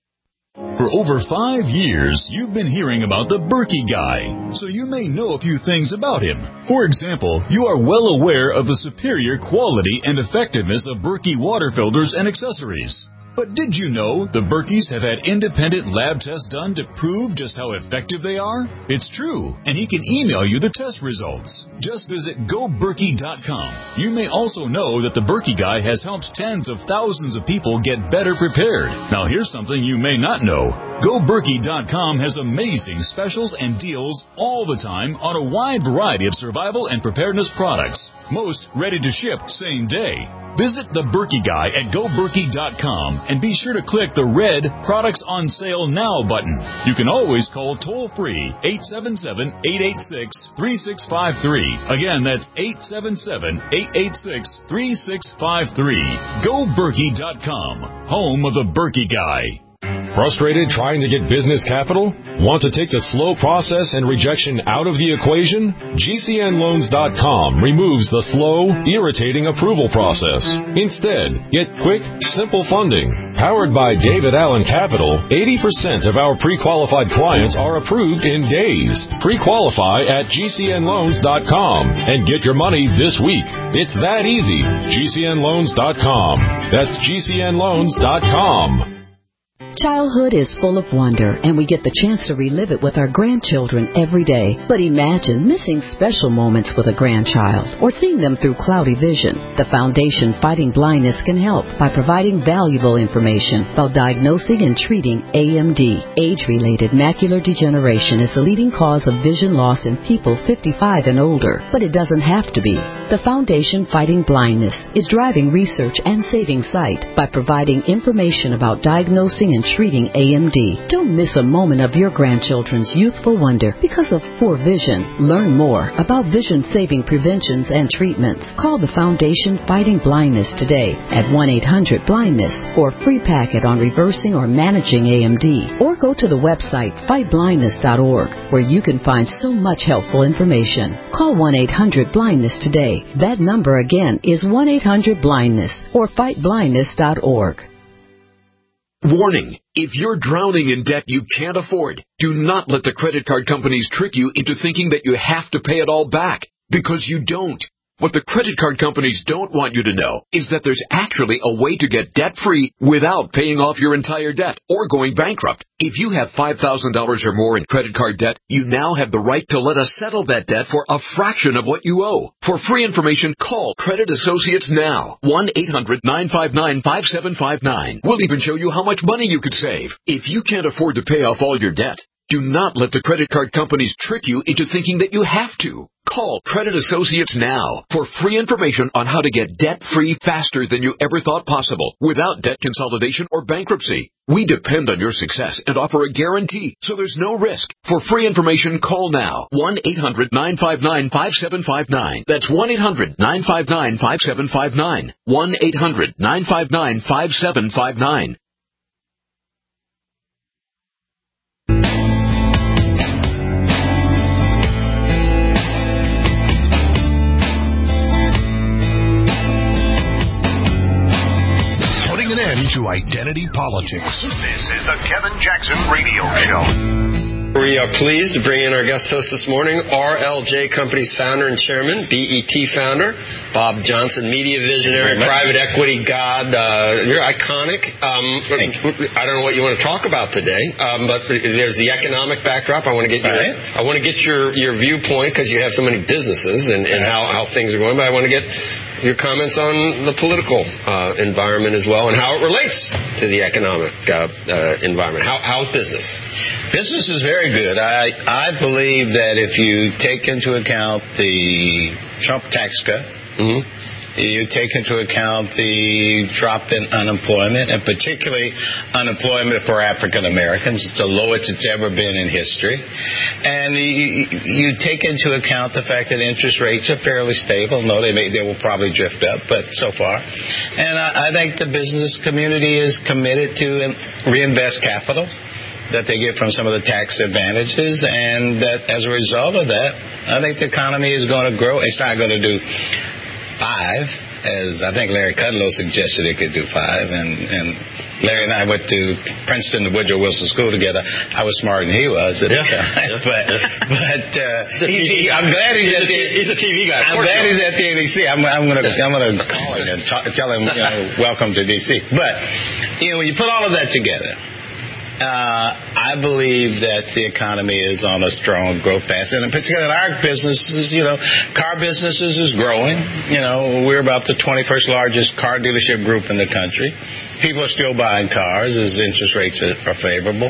[SPEAKER 18] For over five years, you've been hearing about the Berkey Guy, so you may know a few things about him. For example, you are well aware of the superior quality and effectiveness of Berkey water filters and accessories. But did you know the Berkeys have had independent lab tests done to prove just how effective they are? It's true, and he can email you the test results. Just visit go berkey dot com. You may also know that the Berkey Guy has helped tens of thousands of people get better prepared. Now here's something you may not know. go berkey dot com has amazing specials and deals all the time on a wide variety of survival and preparedness products. Most ready to ship same day. Visit the Berkey Guy at go berkey dot com and be sure to click the red Products on Sale Now button. You can always call toll-free eight seven seven, eight eight six, three six five three. Again, that's eight seven seven, eight eight six, three six five three. go berkey dot com, home of the Berkey Guy.
[SPEAKER 5] Frustrated trying to get business capital? Want to take the slow process and rejection out of the equation? G C N loans dot com removes the slow, irritating approval process. Instead, get quick, simple funding. Powered by David Allen Capital, eighty percent of our pre-qualified clients are approved in days. Pre-qualify at G C N loans dot com and get your money this week. It's that easy. G C N loans dot com. That's G C N loans dot com.
[SPEAKER 7] Childhood is full of wonder, and we get the chance to relive it with our grandchildren every day. But imagine missing special moments with a grandchild or seeing them through cloudy vision. The Foundation Fighting Blindness can help by providing valuable information about diagnosing and treating A M D. Age-related macular degeneration is the leading cause of vision loss in people fifty-five and older, but it doesn't have to be. The Foundation Fighting Blindness is driving research and saving sight by providing information about diagnosing and treating A M D. Don't miss a moment of your grandchildren's youthful wonder because of poor vision. Learn more about vision-saving preventions and treatments. Call the Foundation Fighting Blindness today at one eight hundred blindness or free packet on reversing or managing A M D. Or go to the website fight blindness dot org where you can find so much helpful information. Call one eight hundred blindness today. That number again is one eight hundred blindness or fight blindness dot org.
[SPEAKER 24] Warning, if you're drowning in debt you can't afford, do not let the credit card companies trick you into thinking that you have to pay it all back, because you don't. What the credit card companies don't want you to know is that there's actually a way to get debt-free without paying off your entire debt or going bankrupt. If you have five thousand dollars or more in credit card debt, you now have the right to let us settle that debt for a fraction of what you owe. For free information, call Credit Associates now. one eight hundred nine five nine five seven five nine. We'll even show you how much money you could save. If you can't afford to pay off all your debt, do not let the credit card companies trick you into thinking that you have to. Call Credit Associates now for free information on how to get debt-free faster than you ever thought possible without debt consolidation or bankruptcy. We depend on your success and offer a guarantee, so there's no risk. For free information, call now. one eight hundred nine five nine five seven five nine. That's one eight hundred nine five nine five seven five nine. one eight hundred nine five nine five seven five nine.
[SPEAKER 1] An end to identity politics. This is the Kevin Jackson Radio Show.
[SPEAKER 25] We are pleased to bring in our guest host this morning, R L J Companies founder and chairman, B E T founder, Bob Johnson, media visionary, private equity god. Uh, you're iconic. Um, I don't know what you want to talk about today, um, but there's the economic backdrop. I want to get your, right. I want to get your, your viewpoint because you have so many businesses and, and how, how things are going. But I want to get your comments on the political uh, environment as well and how it relates to the economic uh, uh, environment. How, how's business?
[SPEAKER 26] Business is very good. I, I believe that if you take into account the Trump tax cut, mm-hmm. You take into account the drop in unemployment, and particularly unemployment for African Americans, the lowest it's ever been in history. And you, you take into account the fact that interest rates are fairly stable. No, they may, they will probably drift up, but so far. And I, I think the business community is committed to reinvest capital that they get from some of the tax advantages, and that as a result of that, I think the economy is going to grow. It's not going to do five, as I think Larry Kudlow suggested it could do five, and, and Larry and I went to Princeton, the Woodrow Wilson School together. I was smarter than he was at
[SPEAKER 25] yeah.
[SPEAKER 26] the time,
[SPEAKER 25] yeah.
[SPEAKER 26] but but uh, he's, he, I'm glad he's, he's at the
[SPEAKER 25] he's a T V guy.
[SPEAKER 26] I'm glad he's at the N B C. I'm, I'm gonna I'm gonna call him and talk, tell him, you know, welcome to D C. But you know, when you put all of that together, Uh, I believe that the economy is on a strong growth path, and in particular, our businesses, you know, car businesses is growing. You know, we're about the twenty-first largest car dealership group in the country. People are still buying cars as interest rates are favorable.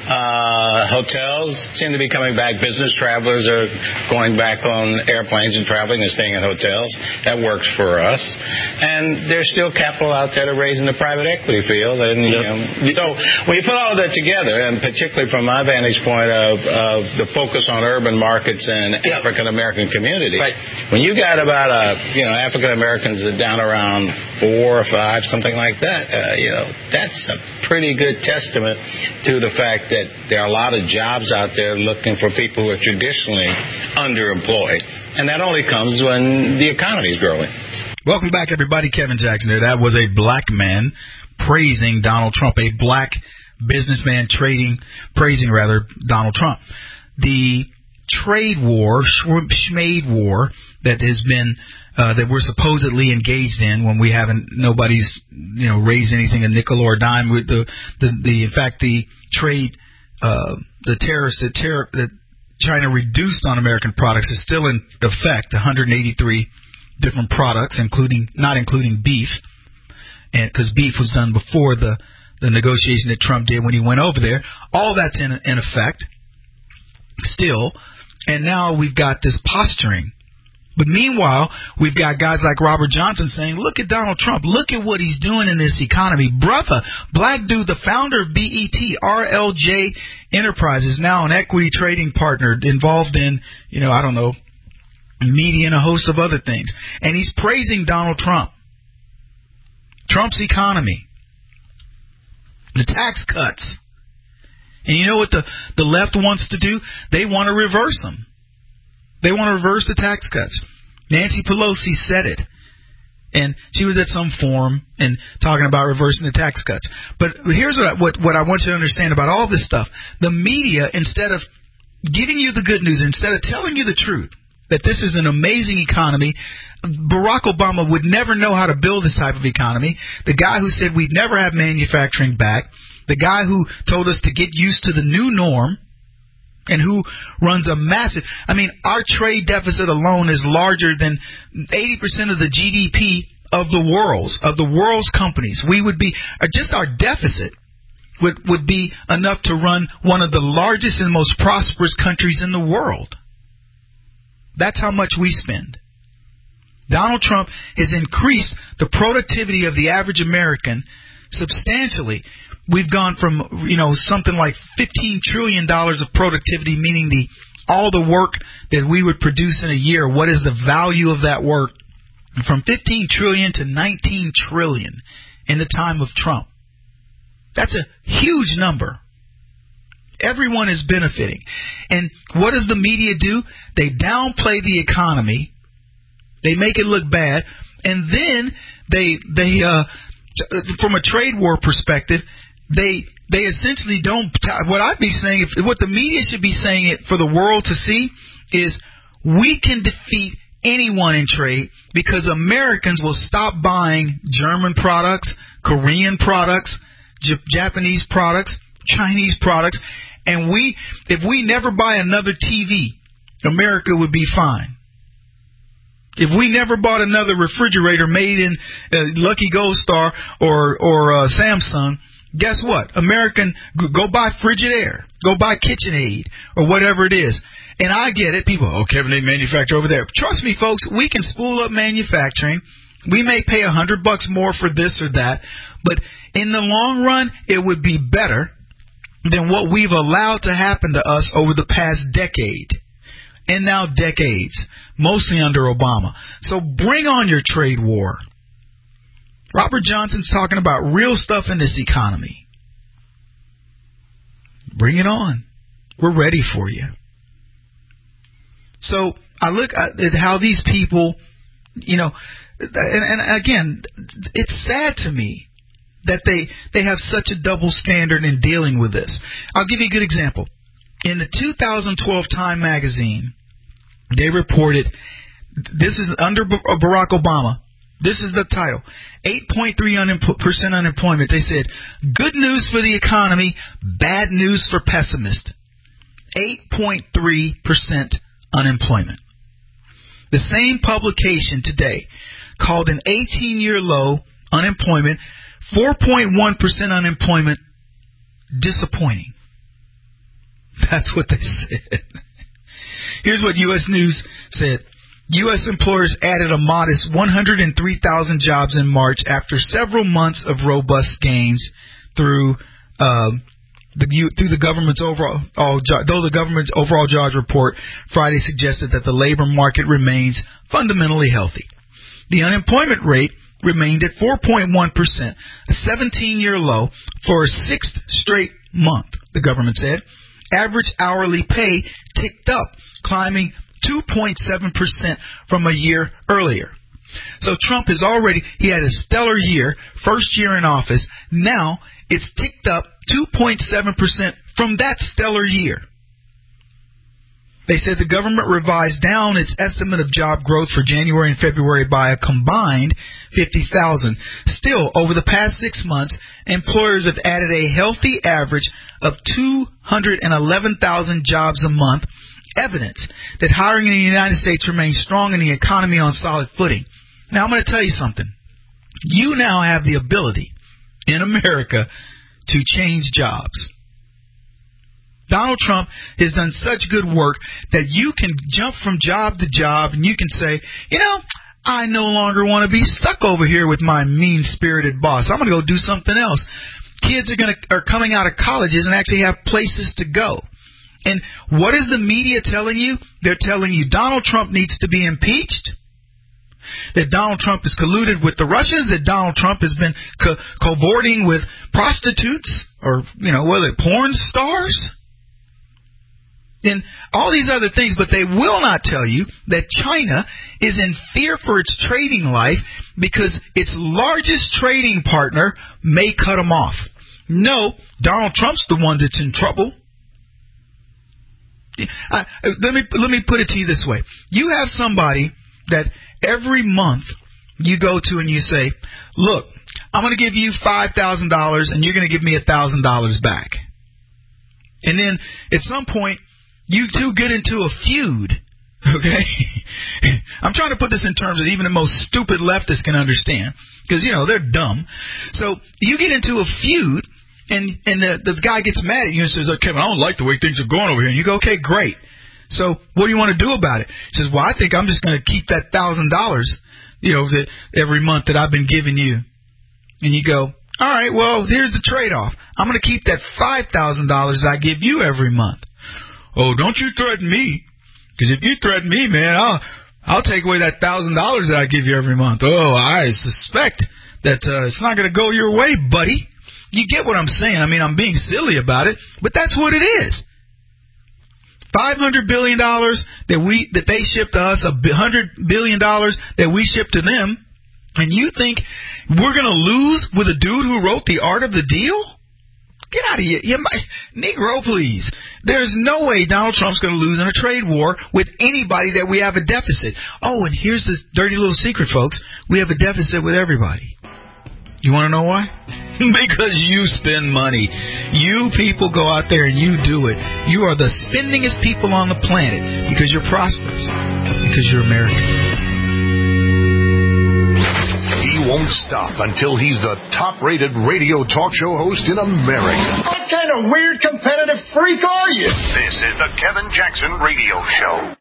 [SPEAKER 26] Uh, hotels seem to be coming back. Business travelers are going back on airplanes and traveling and staying in hotels. That works for us. And there's still capital out there to raise in the private equity field. And you know, so when you put all of that together, and particularly from my vantage point of, of the focus on urban markets and yep. African American community, right. when you got about a you know African Americans down around four or five, something like that. Uh, You know, that's a pretty good testament to the fact that there are a lot of jobs out there looking for people who are traditionally underemployed. And that only comes when the economy is growing.
[SPEAKER 2] Welcome back, everybody. Kevin Jackson there. That was a black man praising Donald Trump, a black businessman trading, praising, rather, Donald Trump. The trade war, schmade war that has been Uh, that we're supposedly engaged in when we haven't, nobody's, you know, raised anything a nickel or a dime. With the, the, the in fact, the trade, uh, the tariffs that, ter- that China reduced on American products is still in effect. one hundred eighty-three different products, including, not including beef, and because beef was done before the, the negotiation that Trump did when he went over there. All that's in, in effect still, and now we've got this posturing. But meanwhile, we've got guys like Robert Johnson saying, look at Donald Trump. Look at what he's doing in this economy. Brother, black dude, the founder of B E T, R L J Enterprises, now an equity trading partner involved in, you know, I don't know, media and a host of other things. And he's praising Donald Trump. Trump's economy. The tax cuts. And you know what the, the left wants to do? They want to reverse them. They want to reverse the tax cuts. Nancy Pelosi said it. And she was at some forum and talking about reversing the tax cuts. But here's what I, what, what I want you to understand about all this stuff. The media, instead of giving you the good news, instead of telling you the truth, that this is an amazing economy, Barack Obama would never know how to build this type of economy. The guy who said we'd never have manufacturing back. The guy who told us to get used to the new norm. And who runs a massive, I mean, our trade deficit alone is larger than eighty percent of the G D P of the world's, of the world's companies. We would be, just our deficit would, would be enough to run one of the largest and most prosperous countries in the world. That's how much we spend. Donald Trump has increased the productivity of the average American substantially. We've gone from, you know, something like fifteen trillion dollars of productivity, meaning the all the work that we would produce in a year. What is the value of that work? From fifteen trillion dollars to nineteen trillion dollars in the time of Trump. That's a huge number. Everyone is benefiting. And what does the media do? They downplay the economy. They make it look bad. And then they, they uh, from a trade war perspective, They they essentially don't. What I'd be saying, if what the media should be saying it for the world to see is, we can defeat anyone in trade because Americans will stop buying German products, Korean products, J- Japanese products, Chinese products, and we if we never buy another T V, America would be fine. If we never bought another refrigerator made in uh, Lucky Gold Star or or uh, Samsung. Guess what? American, go buy Frigidaire, go buy KitchenAid, or whatever it is. And I get it. People, oh, Kevin, they manufacture over there. Trust me, folks, we can spool up manufacturing. We may pay a hundred bucks more for this or that, but in the long run, it would be better than what we've allowed to happen to us over the past decade. And now decades, mostly under Obama. So bring on your trade war. Robert Johnson's talking about real stuff in this economy. Bring it on. We're ready for you. So I look at how these people, you know, and, and again, it's sad to me that they, they have such a double standard in dealing with this. I'll give you a good example. In the two thousand twelve Time magazine, they reported, this is under Barack Obama, this is the title, eight point three percent unemployment. They said, good news for the economy, bad news for pessimists. eight point three percent unemployment. The same publication today called an eighteen-year low unemployment, four point one percent unemployment, disappointing. That's what they said. Here's what U S News said. U S employers added a modest one hundred three thousand jobs in March after several months of robust gains through um, the through the government's overall though the government's overall jobs report Friday suggested that the labor market remains fundamentally healthy. The unemployment rate remained at four point one percent, a seventeen-year low for a sixth straight month, the government said. Average hourly pay ticked up, climbing two point seven percent from a year earlier. So Trump is already, he had a stellar year, first year in office. Now it's ticked up two point seven percent from that stellar year. They said the government revised down its estimate of job growth for January and February by a combined fifty thousand. Still, over the past six months, employers have added a healthy average of two hundred eleven thousand jobs a month, evidence that hiring in the United States remains strong and the economy on solid footing. Now, I'm going to tell you something. You now have the ability in America to change jobs. Donald Trump has done such good work that you can jump from job to job and you can say, you know, I no longer want to be stuck over here with my mean-spirited boss. I'm going to go do something else. Kids are going to are coming out of colleges and actually have places to go. And what is the media telling you? They're telling you Donald Trump needs to be impeached, that Donald Trump is colluded with the Russians, that Donald Trump has been co- cavorting with prostitutes or, you know, what are they, porn stars? And all these other things, but they will not tell you that China is in fear for its trading life because its largest trading partner may cut them off. No, Donald Trump's the one that's in trouble. I, let me let me put it to you this way. You have somebody that every month you go to and you say, look, I'm going to give you five thousand dollars and you're going to give me one thousand dollars back. And then at some point, you two get into a feud, okay? I'm trying to put this in terms that even the most stupid leftists can understand, because, you know, they're dumb. So you get into a feud, and, and the, the guy gets mad at you and says, oh, Kevin, I don't like the way things are going over here. And you go, okay, great. So what do you want to do about it? He says, well, I think I'm just going to keep that one thousand dollars, you know, that every month that I've been giving you. And you go, all right, well, here's the trade-off. I'm going to keep that five thousand dollars I give you every month. Oh, don't you threaten me, because if you threaten me, man, I'll I'll take away that thousand dollars that I give you every month. Oh, I suspect that uh, it's not going to go your way, buddy. You get what I'm saying? I mean, I'm being silly about it, but that's what it is. Five hundred billion dollars that we that they ship to us, a hundred billion dollars that we ship to them, and you think we're going to lose with a dude who wrote The Art of the Deal? Get out of here. You might, Negro, please. There's no way Donald Trump's going to lose in a trade war with anybody that we have a deficit. Oh, and here's this dirty little secret, folks. We have a deficit with everybody. You want to know why? Because you spend money. You people go out there and you do it. You are the spendingest people on the planet because you're prosperous, because you're American.
[SPEAKER 1] He won't stop until he's the top-rated radio talk show host in America.
[SPEAKER 8] What kind of weird competitive freak are you?
[SPEAKER 1] This is the Kevin Jackson Radio Show.